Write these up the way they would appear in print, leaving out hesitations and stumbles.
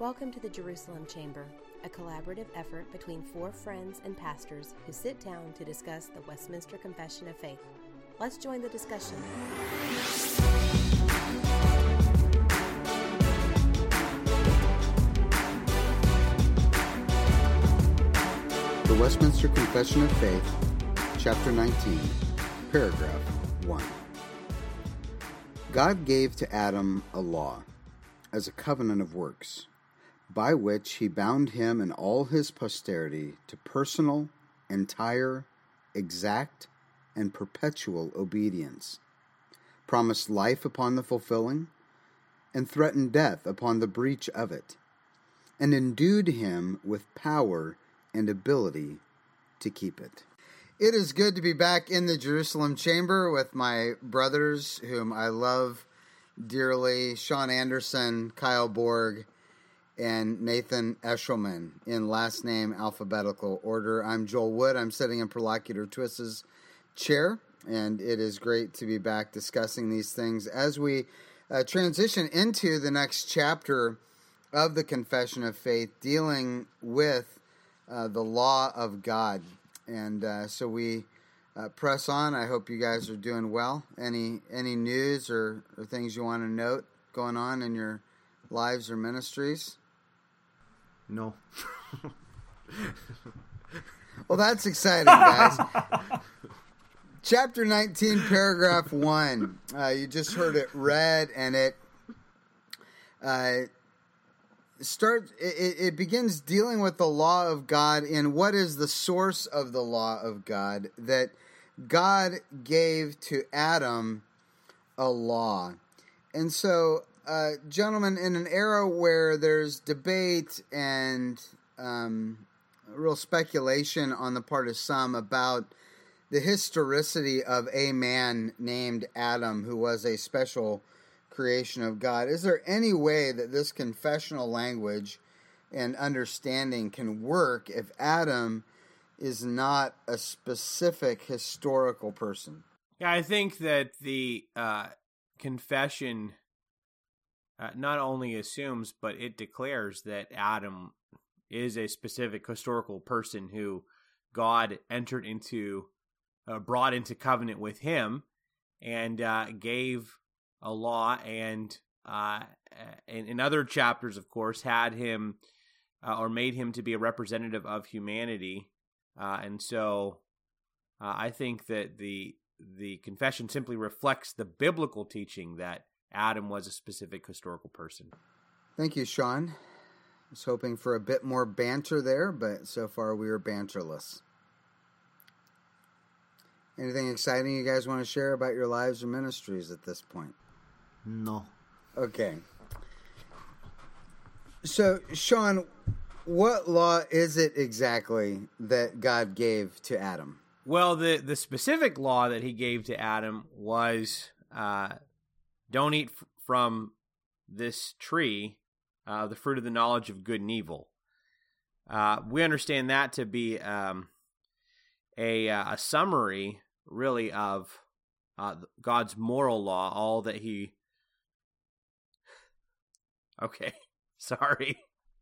Welcome to the Jerusalem Chamber, a collaborative effort between four friends and pastors who sit down to discuss the Westminster Confession of Faith. Let's join the discussion. The Westminster Confession of Faith, Chapter 19, Paragraph 1. God gave to Adam a law, as a covenant of works, by which he bound him and all his posterity to personal, entire, exact, and perpetual obedience, promised life upon the fulfilling, and threatened death upon the breach of it, and endued him with power and ability to keep it. It is good to be back in the Jerusalem Chamber with my brothers, whom I love dearly, Sean Anderson, Kyle Borg, and Nathan Eshelman, in last name alphabetical order. I'm Joel Wood. I'm sitting in Prolocutor Twist's chair, and it is great to be back discussing these things as we transition into the next chapter of the Confession of Faith, dealing with the law of God. And so we press on. I hope you guys are doing well. Any news or things you want to note going on in your lives or ministries? No. Well, that's exciting, guys. Chapter 19, paragraph 1. You just heard it read, and it begins dealing with the law of God and what is the source of the law of God, that God gave to Adam a law. And so, gentlemen, in an era where there's debate and real speculation on the part of some about the historicity of a man named Adam who was a special creation of God, is there any way that this confessional language and understanding can work if Adam is not a specific historical person? Yeah, I think that the confession not only assumes, but it declares that Adam is a specific historical person who God brought into covenant with him, and gave a law, and in other chapters, of course, had him or made him to be a representative of humanity. And so I think that the confession simply reflects the biblical teaching that Adam was a specific historical person. Thank you, Sean. I was hoping for a bit more banter there, but so far we are banterless. Anything exciting you guys want to share about your lives or ministries at this point? No. Okay. So, Sean, what law is it exactly that God gave to Adam? Well, the specific law that he gave to Adam was don't eat from this tree, the fruit of the knowledge of good and evil. We understand that to be a summary, really, of God's moral law, all that he... Okay, sorry.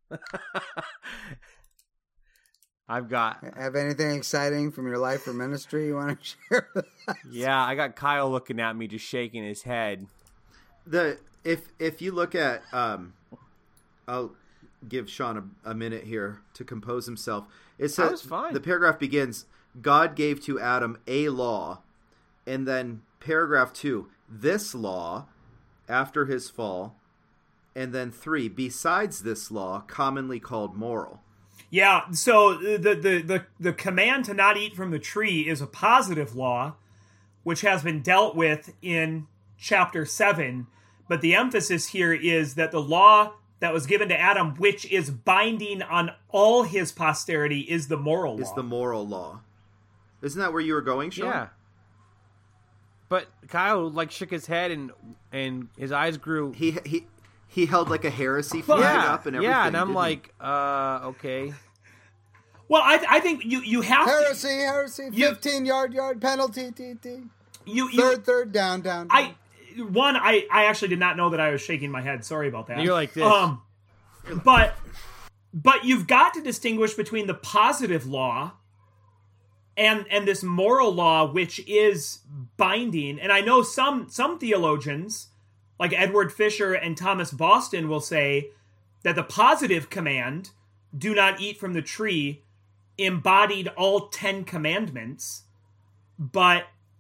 Have anything exciting from your life or ministry you want to share with us? Yeah, I got Kyle looking at me, just shaking his head. If you look at, I'll give Sean a minute here to compose himself. It says, fine. The paragraph begins, God gave to Adam a law, and then paragraph 2, this law, after his fall, and then 3, besides this law, commonly called moral. Yeah, so the command to not eat from the tree is a positive law, which has been dealt with in chapter 7, but the emphasis here is that the law that was given to Adam, which is binding on all his posterity, is the moral law. Is the moral law. Isn't that where you were going, Sean? Yeah. But Kyle shook his head and his eyes grew. He held like a heresy flag up and everything. Yeah, and I'm like, okay. Well, I think you have heresy, 15-yard penalty, third down. I actually did not know that I was shaking my head. Sorry about that. You're like this. But you've got to distinguish between the positive law and this moral law, which is binding. And I know some theologians, like Edward Fisher and Thomas Boston, will say that the positive command, do not eat from the tree, embodied all 10 commandments. But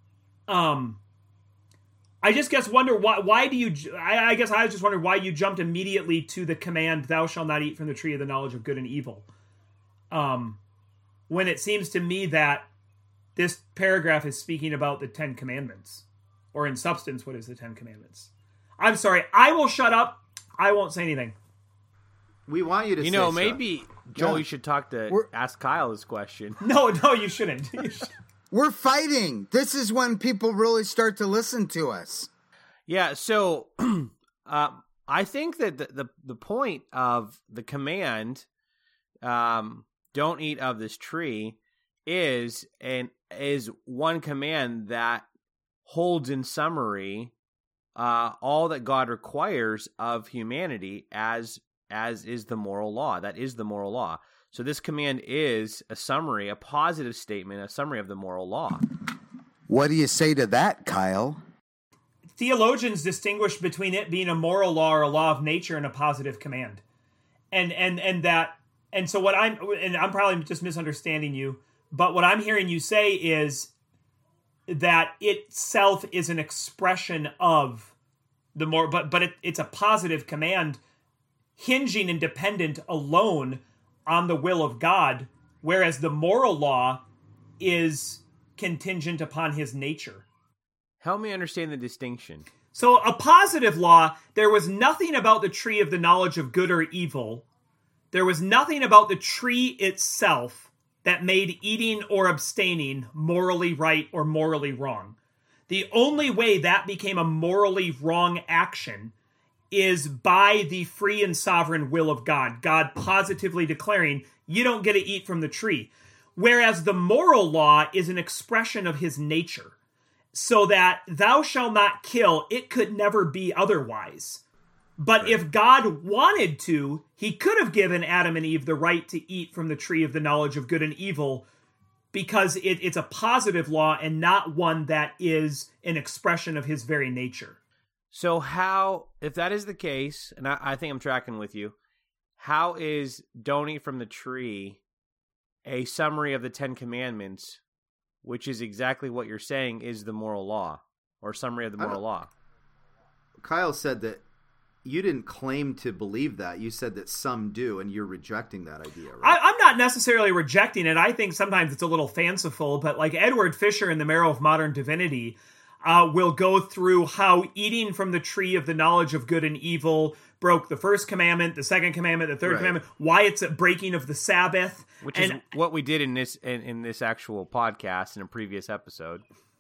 I just wonder why do you? I guess I just wondered why you jumped immediately to the command, "Thou shalt not eat from the tree of the knowledge of good and evil," when it seems to me that this paragraph is speaking about the 10 commandments, or in substance, what is the 10 commandments? I'm sorry, I will shut up. I won't say anything. We want you to. Maybe Joel, you should ask Kyle this question. No, you shouldn't. We're fighting. This is when people really start to listen to us. Yeah, so I think that the point of the command, don't eat of this tree, is one command that holds in summary all that God requires of humanity as is the moral law. That is the moral law. So this command is a summary, a positive statement, a summary of the moral law. What do you say to that, Kyle? Theologians distinguish between it being a moral law or a law of nature and a positive command. And so what I'm probably just misunderstanding you, but what I'm hearing you say is that itself is an expression of the more, but it's a positive command hinging and dependent alone on the will of God, whereas the moral law is contingent upon his nature. Help me understand the distinction. So a positive law, there was nothing about the tree of the knowledge of good or evil. There was nothing about the tree itself that made eating or abstaining morally right or morally wrong. The only way that became a morally wrong action is by the free and sovereign will of God. God positively declaring, you don't get to eat from the tree. Whereas the moral law is an expression of his nature. So that thou shalt not kill, it could never be otherwise. But if God wanted to, he could have given Adam and Eve the right to eat from the tree of the knowledge of good and evil, because it's a positive law and not one that is an expression of his very nature. So how, if that is the case, and I think I'm tracking with you, how is don't eat from the tree a summary of the 10 Commandments, which is exactly what you're saying is the moral law, or summary of the moral law? Kyle said that you didn't claim to believe that. You said that some do, and you're rejecting that idea, right? I'm not necessarily rejecting it. I think sometimes it's a little fanciful, but like Edward Fisher in The Marrow of Modern Divinity will go through how eating from the tree of the knowledge of good and evil broke the first commandment, the second commandment, the third commandment, why it's a breaking of the Sabbath. Which is what we did in this actual podcast in a previous episode.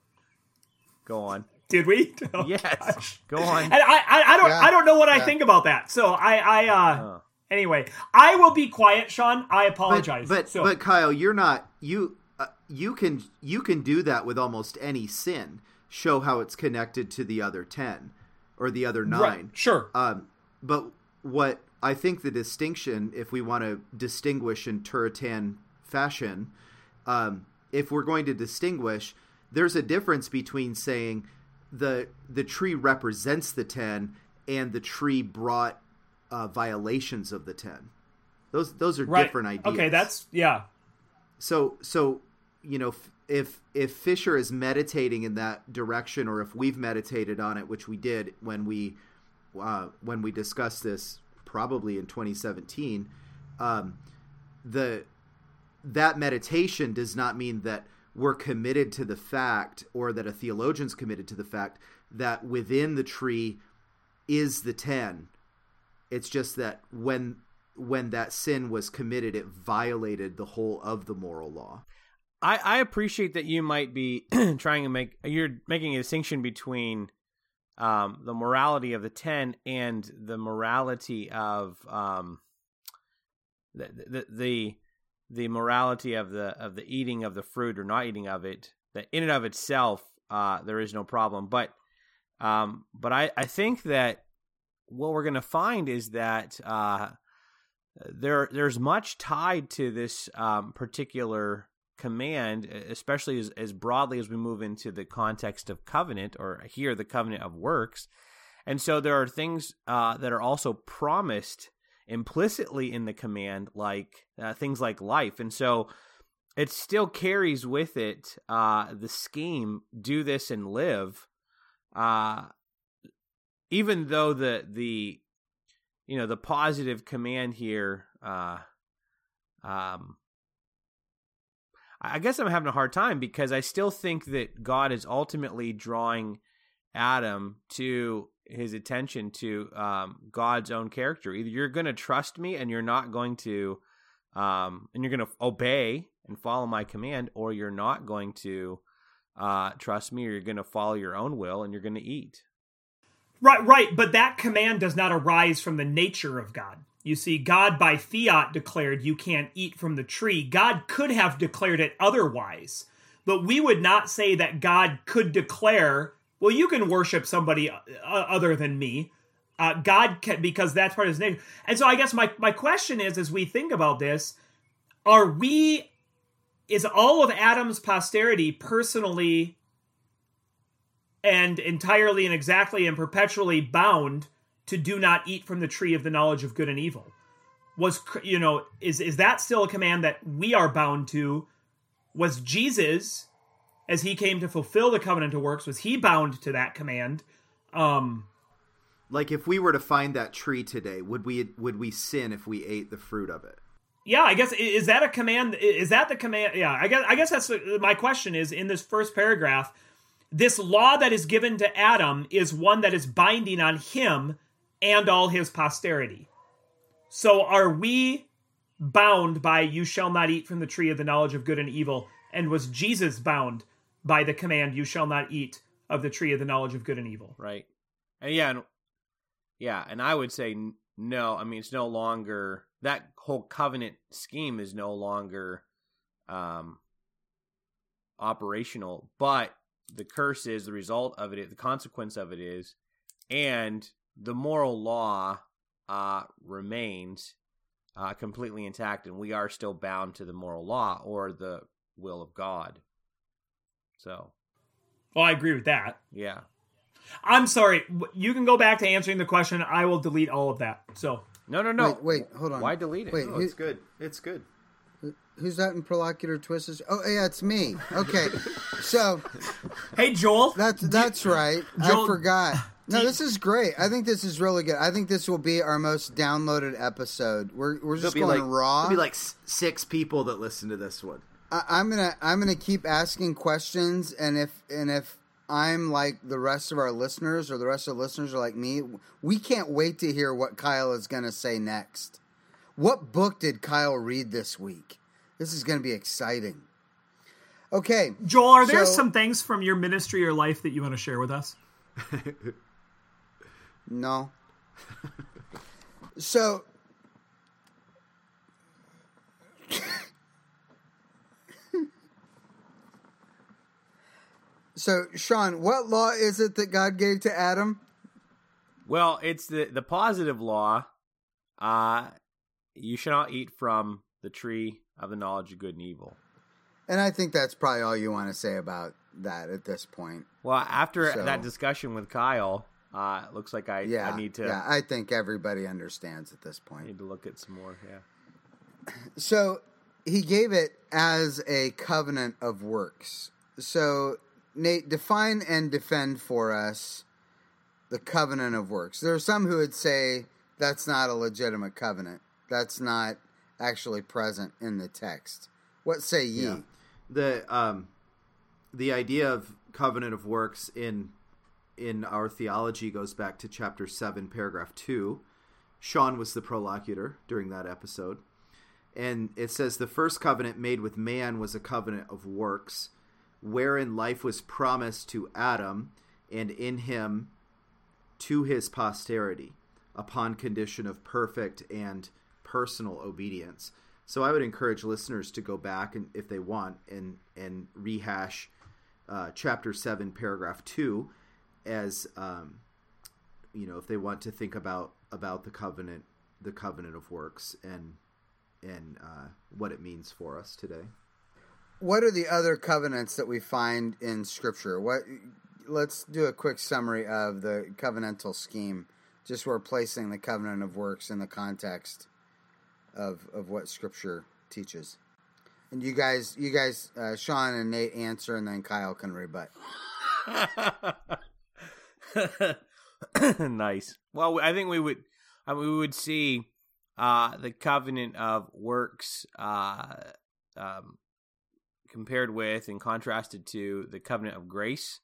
Go on. Did we? Oh, yes. Gosh. Go on. And I don't know what I think about that. So anyway, I will be quiet, Sean. I apologize. But Kyle, you're not you can do that with almost any sin. Show how it's connected to the other 10 or the other 9. Right. Sure. But what I think the distinction, if we want to distinguish in Turretin fashion, if we're going to distinguish, there's a difference between saying the tree represents the 10 and the tree brought violations of the 10. Those are different ideas. Okay, that's So you know, if Fisher is meditating in that direction, or if we've meditated on it, which we did when we discussed this probably in 2017, that meditation does not mean that we're committed to the fact, or that a theologian's committed to the fact that within the tree is the 10. It's just that when that sin was committed, it violated the whole of the moral law. I appreciate that you might be you're making a distinction between the morality of the 10 and the morality of the morality of the eating of the fruit or not eating of it. That in and of itself there is no problem, but I think that what we're going to find is that there's much tied to this particular command, especially as broadly as we move into the context of covenant, or here the covenant of works. And so there are things that are also promised implicitly in the command, like things like life. And so it still carries with it the scheme, do this and live, even though the positive command here, I guess I'm having a hard time, because I still think that God is ultimately drawing Adam to his attention to God's own character. Either you're going to trust me and you're not going to, and you're going to obey and follow my command, or you're not going to trust me, or you're going to follow your own will and you're going to eat. Right. But that command does not arise from the nature of God. You see, God by fiat declared you can't eat from the tree. God could have declared it otherwise, but we would not say that God could declare, well, you can worship somebody other than me. God can, because that's part of his nature. And so I guess my question is, as we think about this, is all of Adam's posterity personally and entirely and exactly and perpetually bound to do not eat from the tree of the knowledge of good and evil? Is that still a command that we are bound to? Was Jesus, as he came to fulfill the covenant of works, was he bound to that command? Like if we were to find that tree today, would we sin if we ate the fruit of it? Yeah, I guess, is that a command? Is that the command? Yeah, I guess that's my question is, in this first paragraph, this law that is given to Adam is one that is binding on him and all his posterity. So are we bound by you shall not eat from the tree of the knowledge of good and evil? And was Jesus bound by the command you shall not eat of the tree of the knowledge of good and evil? Right. And and I would say no. I mean, it's no longer, that whole covenant scheme is no longer operational, but the curse is, the result of it, the consequence of it is, and the moral law remains completely intact, and we are still bound to the moral law or the will of God. So, well, I agree with that. Yeah. I'm sorry. You can go back to answering the question. I will delete all of that. So no. Wait, hold on. Why delete it? Wait, it's good. It's good. Who's that in Prolocutor Twisters? Oh, yeah, it's me. Okay, so hey, Joel. That's right. Joel, I forgot. No, this is great. I think this is really good. I think this will be our most downloaded episode. We're just going raw. There'll be like 6 people that listen to this one. I'm gonna keep asking questions, and if I'm like the rest of our listeners, or the rest of the listeners are like me, we can't wait to hear what Kyle is gonna say next. What book did Kyle read this week? This is gonna be exciting. Okay, Joel, are there some things from your ministry or life that you want to share with us? No. So Sean, what law is it that God gave to Adam? Well, it's the positive law. You shall not eat from the tree of the knowledge of good and evil. And I think that's probably all you want to say about that at this point. Well, after that discussion with Kyle, it looks like I need to... Yeah, I think everybody understands at this point. I need to look at some more, yeah. So, he gave it as a covenant of works. So, Nate, define and defend for us the covenant of works. There are some who would say that's not a legitimate covenant. That's not actually present in the text. What say ye? Yeah. The idea of covenant of works in our theology goes back to chapter 7, paragraph 2. Sean was the prolocutor during that episode. And it says, the first covenant made with man was a covenant of works, wherein life was promised to Adam, and in him to his posterity, upon condition of perfect and personal obedience. So I would encourage listeners to go back, and if they want, and rehash chapter 7, paragraph 2, as if they want to think about the covenant the covenant of works and what it means for us today. What are the other covenants that we find in Scripture? Let's do a quick summary of the covenantal scheme. Just we're placing the covenant of works in the context of what Scripture teaches. And you guys, Sean and Nate answer, and then Kyle can rebut. Nice. Well, I think we would see the covenant of works compared with and contrasted to the covenant of grace.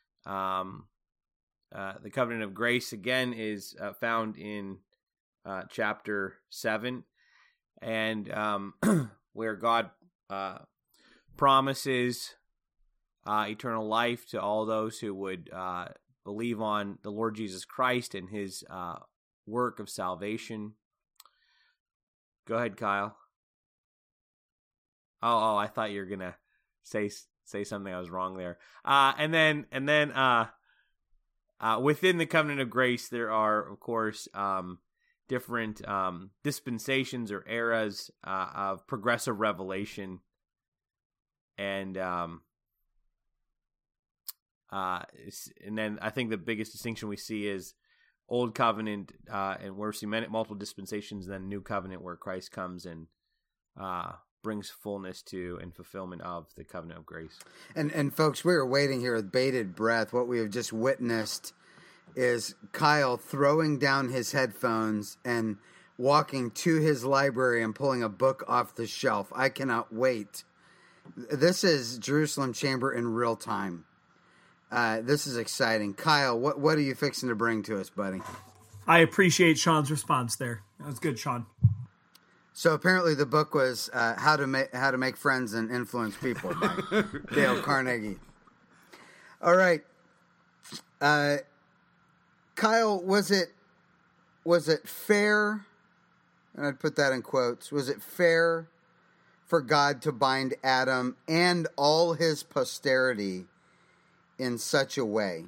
The covenant of grace, again, is found in chapter 7, and where God promises eternal life to all those who would believe on the Lord Jesus Christ and his work of salvation. Go ahead, Kyle. Oh, I thought you were gonna say something. I was wrong there. And then within the covenant of grace, there are, of course, different dispensations or eras of progressive revelation, and then I think the biggest distinction we see is Old Covenant, and where we see multiple dispensations, then New Covenant, where Christ comes and brings fullness to and fulfillment of the covenant of grace. And folks, we are waiting here with bated breath. What we have just witnessed is Kyle throwing down his headphones and walking to his library and pulling a book off the shelf. I cannot wait. This is Jerusalem Chamber in real time. This is exciting. Kyle, what are you fixing to bring to us, buddy? I appreciate Sean's response there. That was good, Sean. So apparently the book was How to Make Friends and Influence People by Dale Carnegie. All right. Kyle, was it fair, and I'd put that in quotes, was it fair for God to bind Adam and all his posterity in such a way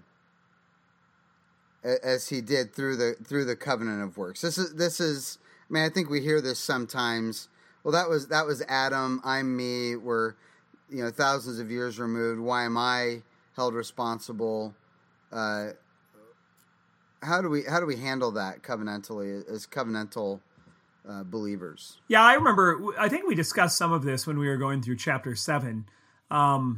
as he did through the covenant of works? This is I mean, I think we hear this sometimes. Well, that was Adam, I'm me, we're thousands of years removed. Why am I held responsible? How do we handle that covenantally as covenantal believers? Yeah, I remember. I think we discussed some of this when we were going through chapter 7. Herman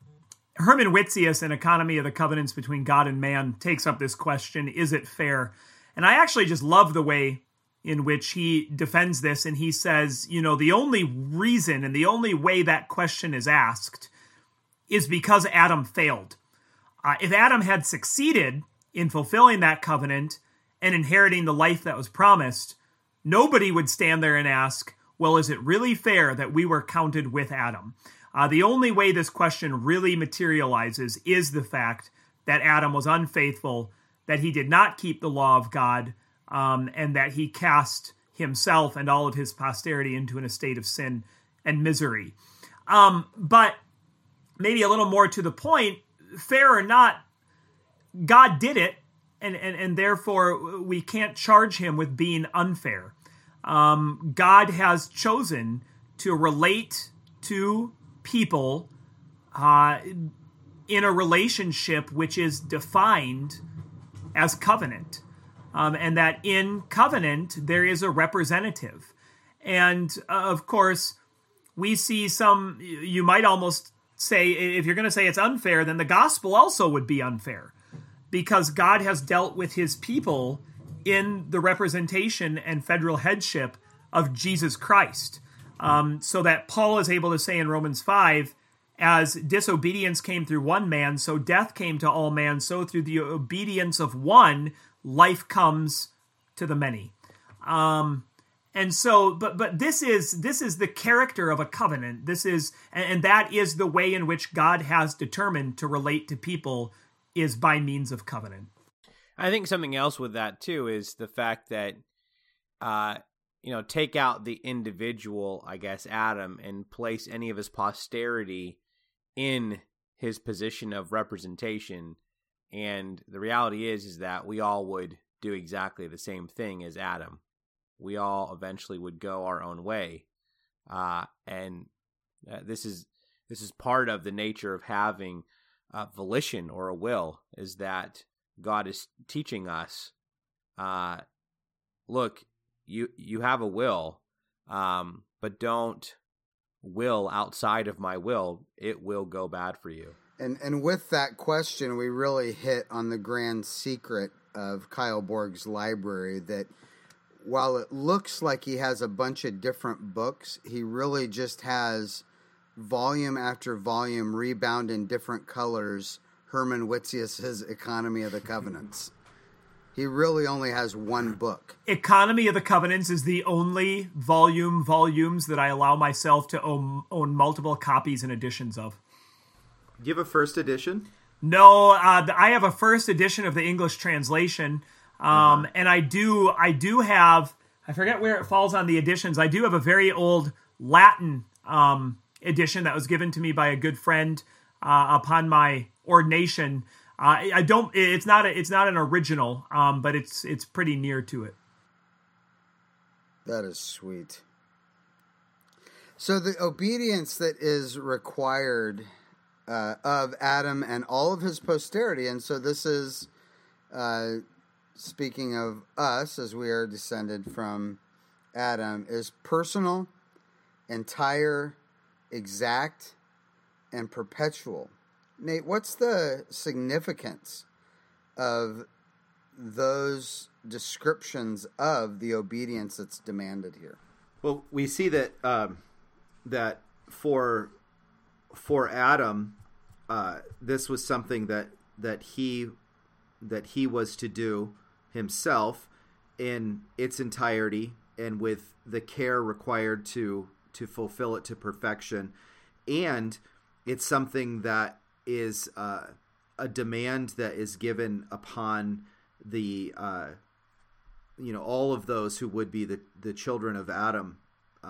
Witzius in Economy of the Covenants Between God and Man takes up this question: is it fair? And I actually just love the way in which he defends this, and he says, the only reason and the only way that question is asked is because Adam failed. If Adam had succeeded in fulfilling that covenant and inheriting the life that was promised, nobody would stand there and ask, well, is it really fair that we were counted with Adam? The only way this question really materializes is the fact that Adam was unfaithful, that he did not keep the law of God, and that he cast himself and all of his posterity into an estate of sin and misery. But maybe a little more to the point, fair or not, God did it, and therefore we can't charge him with being unfair. God has chosen to relate to people in a relationship which is defined as covenant. And that in covenant, there is a representative. And, of course, we see some, you might almost say, if you're going to say it's unfair, then the gospel also would be unfair. Because God has dealt with his people in the representation and federal headship of Jesus Christ. So that Paul is able to say in Romans 5, as disobedience came through one man, so death came to all men, so through the obedience of one, life comes to the many. And so, but this is the character of a covenant. And that is the way in which God has determined to relate to people, is by means of covenant. I think something else with that too is the fact that, take out the individual, I guess, Adam, and place any of his posterity in his position of representation. And the reality is that we all would do exactly the same thing as Adam. we all eventually would go our own way. And this is part of the nature of having volition or a will, is that God is teaching us, look, you have a will, but don't will outside of my will. It will go bad for you. And with that question, we really hit on the grand secret of Kyle Borg's library, that while it looks like he has a bunch of different books, he really just has volume after volume, rebound in different colors, Herman Witzius's Economy of the Covenants. He really only has one book. Economy of the Covenants is the only volumes that I allow myself to own multiple copies and editions of. Do you have a first edition? No, I have a first edition of the English translation, and I do have, I forget where it falls on the editions, I do have a very old Latin edition that was given to me by a good friend upon my ordination. It's not an original, but it's pretty near to it. That is sweet. So the obedience that is required of Adam and all of his posterity, and so this is speaking of us as we are descended from Adam, is personal, entire, exact, and perpetual. Nate, what's the significance of those descriptions of the obedience that's demanded here? Well, we see that that for Adam, this was something that he was to do himself in its entirety and with the care required to fulfill it to perfection, and it's something that is a demand that is given upon the all of those who would be the children of Adam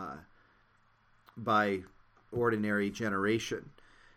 by ordinary generation.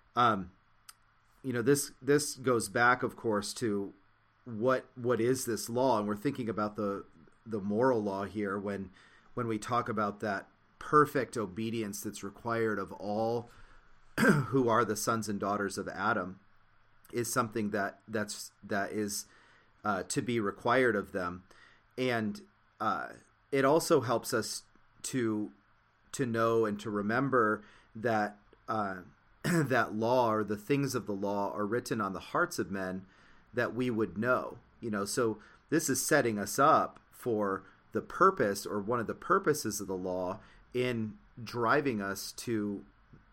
This goes back, of course, to what is this law, and we're thinking about the moral law here when we talk about that perfect obedience that's required of all who are the sons and daughters of Adam, is something that is to be required of them, and it also helps us to know and to remember that that law, or the things of the law, are written on the hearts of men that we would know. So this is setting us up for the purpose, or one of the purposes of the law, in driving us to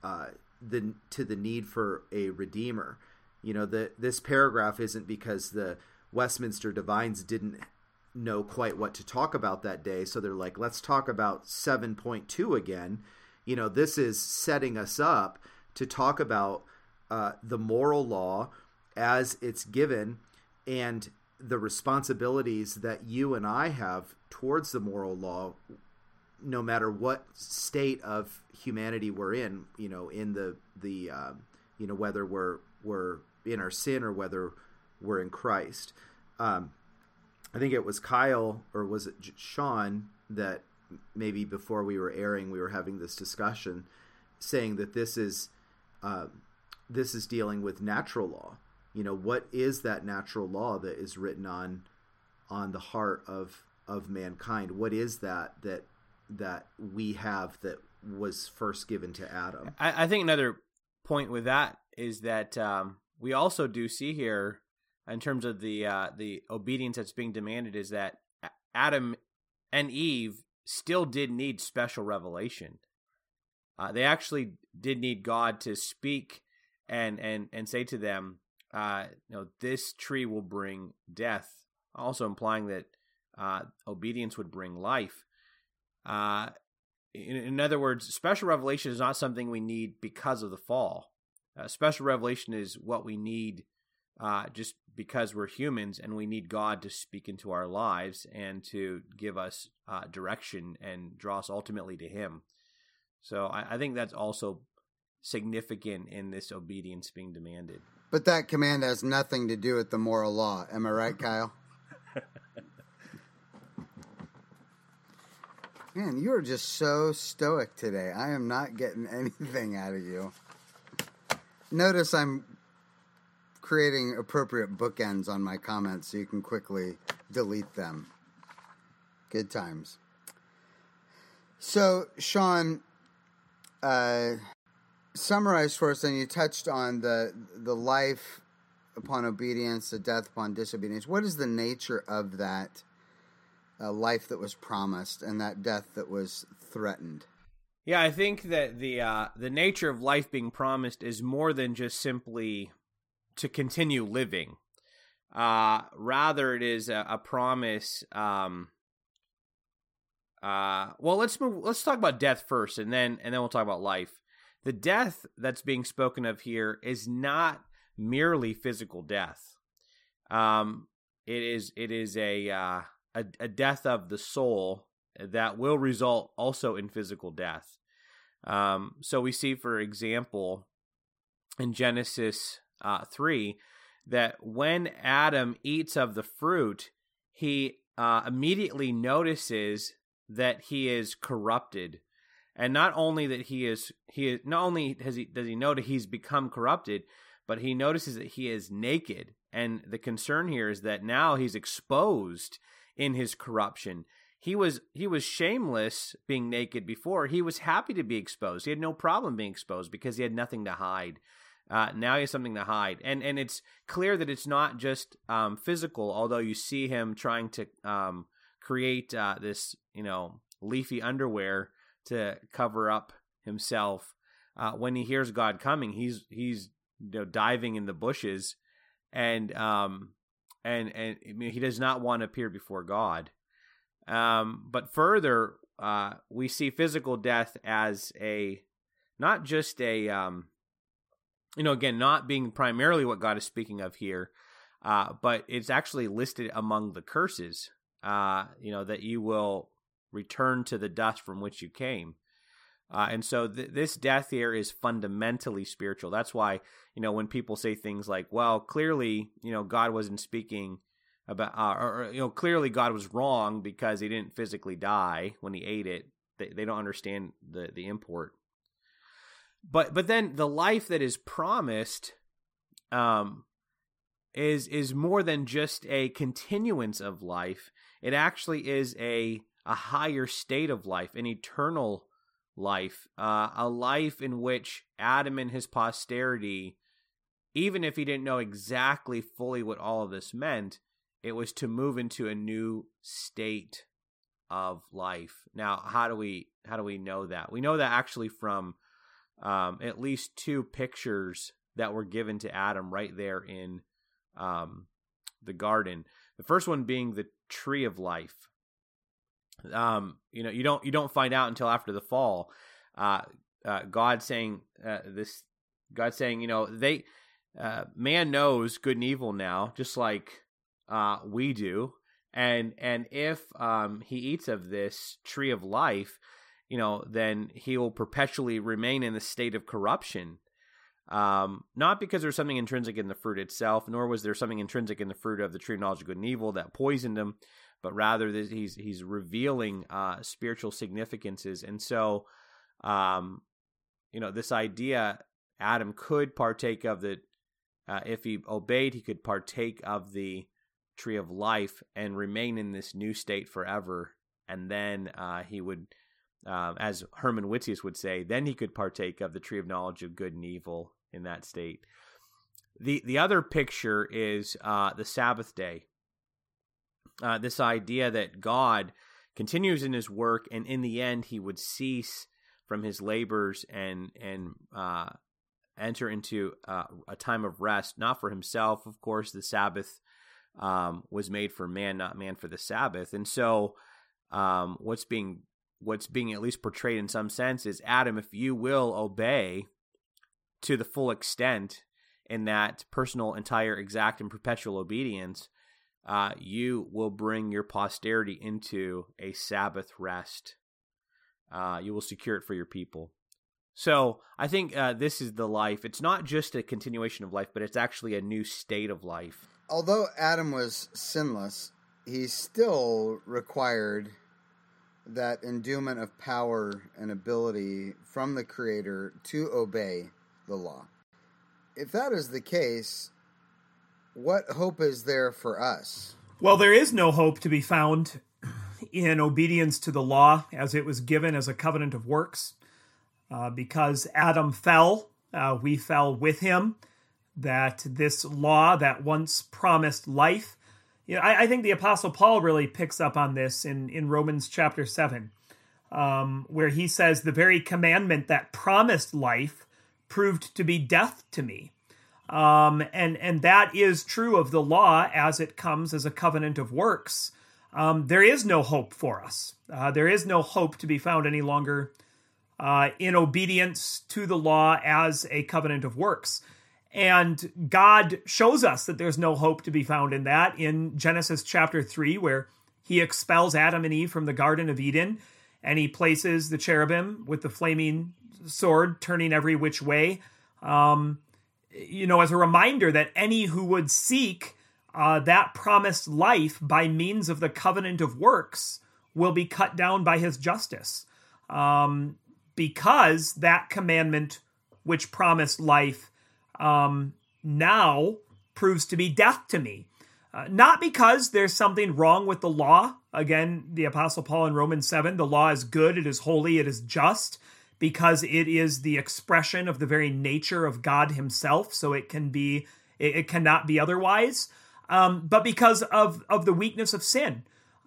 the need for a redeemer. This paragraph isn't because the Westminster divines didn't know quite what to talk about that day, so they're like, let's talk about 7.2 again. This is setting us up to talk about the moral law as it's given, and the responsibilities that you and I have towards the moral law, no matter what state of humanity we're in, in the whether we're in our sin or whether we're in Christ. I think it was Kyle, or was it Sean, that maybe before we were airing, we were having this discussion, saying that this is dealing with natural law. What is that natural law that is written on the heart of mankind? What is that we have that was first given to Adam? I think another point with that is that we also do see here, in terms of the obedience that's being demanded, is that Adam and Eve still did need special revelation. They actually did need God to speak and say to them, this tree will bring death, also implying that obedience would bring life. In other words, special revelation is not something we need because of the fall. Special revelation is what we need just because we're humans, and we need God to speak into our lives and to give us direction and draw us ultimately to Him. So I think that's also significant in this obedience being demanded. But that command has nothing to do with the moral law. Am I right, Kyle? Man, you are just so stoic today. I am not getting anything out of you. Notice I'm creating appropriate bookends on my comments so you can quickly delete them. Good times. So, Sean, summarize for us, and you touched on the life upon obedience, the death upon disobedience. What is the nature of that life that was promised and that death that was threatened? Yeah, I think that the nature of life being promised is more than just simply to continue living. Rather, it is a promise. Well, let's talk about death first, and then we'll talk about life. The death that's being spoken of here is not merely physical death. It is a death of the soul that will result also in physical death. So we see, for example, in Genesis 3, that when Adam eats of the fruit, he immediately notices that he is corrupted. And not only that does he know that he's become corrupted, but he notices that he is naked. And the concern here is that now he's exposed in his corruption. He was shameless being naked before. He was happy to be exposed. He had no problem being exposed because he had nothing to hide. Now he has something to hide. And it's clear that it's not just physical, although you see him trying to create this, leafy underwear to cover up himself. When he hears God coming, he's diving in the bushes, and he does not want to appear before God. But further, we see physical death as not just again, not being primarily what God is speaking of here, but it's actually listed among the curses, that you will return to the dust from which you came. And so this death here is fundamentally spiritual. That's why, when people say things like, well, clearly, God wasn't speaking about, clearly God was wrong because he didn't physically die when he ate it. They don't understand the import. But then the life that is promised is more than just a continuance of life. It actually is a higher state of life, an eternal life, a life in which Adam and his posterity, even if he didn't know exactly fully what all of this meant, it was to move into a new state of life. Now, how do we know that? We know that actually from at least two pictures that were given to Adam right there in the garden. The first one being the tree of life. You don't find out until after the fall. God saying, man knows good and evil now, just like we do. And if he eats of this tree of life, then he will perpetually remain in the state of corruption. Not because there's something intrinsic in the fruit itself, nor was there something intrinsic in the fruit of the tree of knowledge of good and evil that poisoned him, but rather that he's revealing spiritual significances. And so, this idea, Adam could partake of if he obeyed, he could partake of the tree of life and remain in this new state forever. And then he would, as Herman Whittius would say, then he could partake of the tree of knowledge of good and evil in that state. The other picture is the Sabbath day. This idea that God continues in his work, and in the end he would cease from his labors and enter into a time of rest, not for himself. Of course, the Sabbath was made for man, not man for the Sabbath. And so what's being at least portrayed in some sense is, Adam, if you will obey to the full extent in that personal, entire, exact, and perpetual obedience, you will bring your posterity into a Sabbath rest. You will secure it for your people. So I think this is the life. It's not just a continuation of life, but it's actually a new state of life. Although Adam was sinless, he still required that endowment of power and ability from the Creator to obey the law. If that is the case, what hope is there for us? Well, there is no hope to be found in obedience to the law as it was given as a covenant of works. Because Adam fell, we fell with him. That this law that once promised life, I think the Apostle Paul really picks up on this in Romans chapter 7, where he says, the very commandment that promised life proved to be death to me. And that is true of the law as it comes as a covenant of works. There is no hope for us. There is no hope to be found any longer in obedience to the law as a covenant of works. And God shows us that there's no hope to be found in that in Genesis chapter 3, where he expels Adam and Eve from the Garden of Eden, and he places the cherubim with the flaming sword turning every which way, as a reminder that any who would seek that promised life by means of the covenant of works will be cut down by his justice. Because that commandment which promised life now proves to be death to me. Not because there's something wrong with the law. Again, the Apostle Paul in Romans 7, the law is good, it is holy, it is just, because it is the expression of the very nature of God himself, so it cannot be otherwise, but because of the weakness of sin.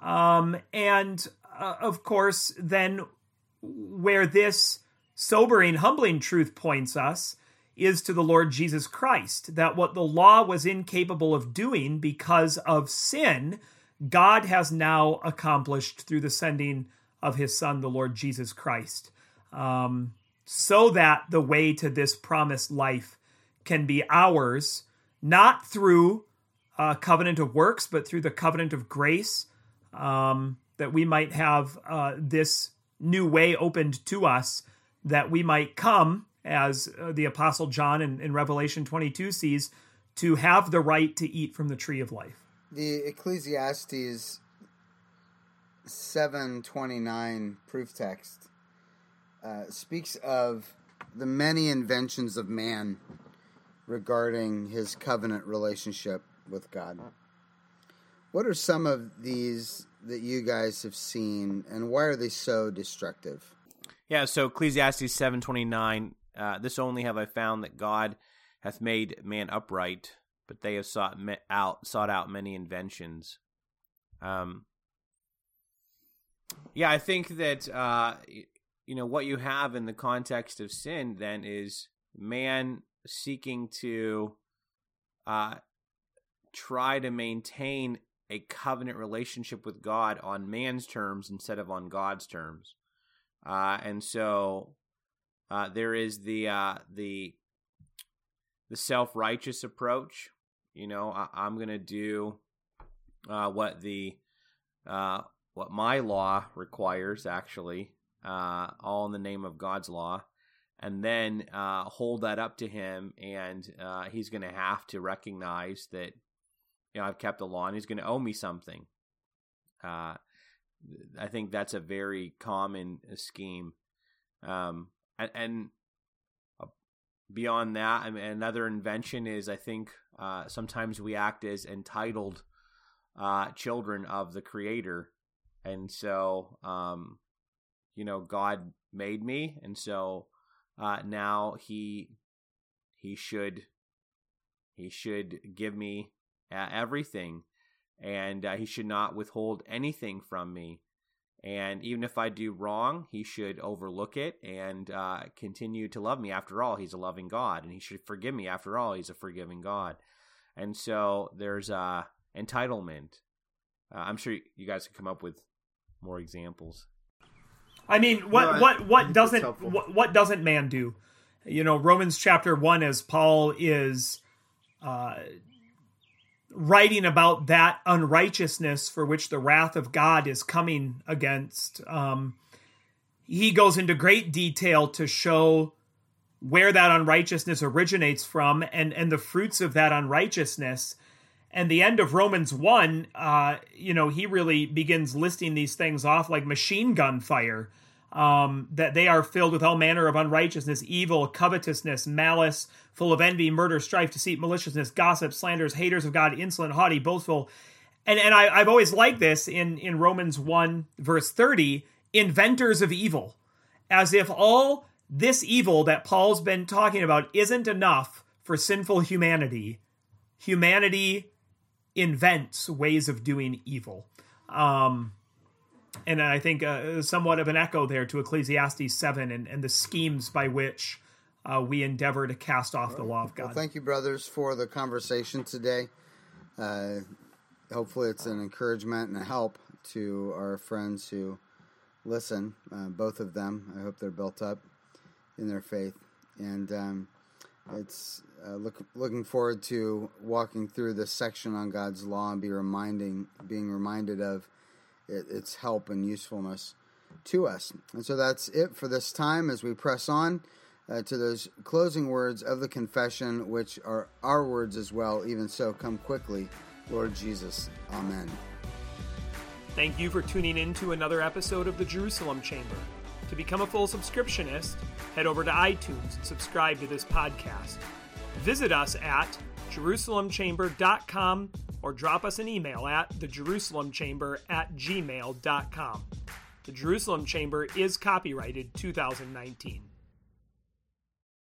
Of course, then where this sobering, humbling truth points us is to the Lord Jesus Christ, that what the law was incapable of doing because of sin, God has now accomplished through the sending of his Son, the Lord Jesus Christ, so that the way to this promised life can be ours, not through a covenant of works, but through the covenant of grace, that we might have this new way opened to us, that we might come, as the Apostle John in Revelation 22 sees, to have the right to eat from the tree of life. The Ecclesiastes 7:29 proof text speaks of the many inventions of man regarding his covenant relationship with God. What are some of these that you guys have seen, and why are they so destructive? Yeah, so Ecclesiastes 7:29, this only have I found, that God hath made man upright, but they have sought out many inventions. I think that what you have in the context of sin then is man seeking to try to maintain a covenant relationship with God on man's terms instead of on God's terms. And so there is the self-righteous approach. I'm going to do what my law requires, actually, all in the name of God's law, and then hold that up to him, and he's going to have to recognize that I've kept the law, and he's going to owe me something. I think that's a very common scheme. And beyond that, another invention is, I think, sometimes we act as entitled children of the Creator. And so, God made me, and so now he should give me everything, and he should not withhold anything from me. And even if I do wrong, he should overlook it and continue to love me. After all, he's a loving God, and he should forgive me. After all, he's a forgiving God. And so there's entitlement. I'm sure you guys can come up with more examples. What doesn't man do? Romans chapter 1, as Paul is writing about that unrighteousness for which the wrath of God is coming against, he goes into great detail to show where that unrighteousness originates from and the fruits of that unrighteousness. And the end of Romans 1, he really begins listing these things off like machine gun fire, that they are filled with all manner of unrighteousness, evil, covetousness, malice, full of envy, murder, strife, deceit, maliciousness, gossip, slanders, haters of God, insolent, haughty, boastful. And I've always liked this in Romans 1, verse 30, inventors of evil, as if all this evil that Paul's been talking about isn't enough for sinful humanity. Humanity invents ways of doing evil. And I think somewhat of an echo there to Ecclesiastes 7 and the schemes by which we endeavor to cast off the law of God. Well, thank you, brothers, for the conversation today. Hopefully it's an encouragement and a help to our friends who listen, both of them. I hope they're built up in their faith. And it's looking forward to walking through this section on God's law and being reminded of its help and usefulness to us. And so that's it for this time as we press on to those closing words of the confession, which are our words as well. Even so, come quickly, Lord Jesus. Amen. Thank you for tuning in to another episode of the Jerusalem Chamber. To become a full subscriptionist, head over to iTunes and subscribe to this podcast. Visit us at JerusalemChamber.com or drop us an email at thejerusalemchamber@gmail.com. The Jerusalem Chamber is copyrighted 2019.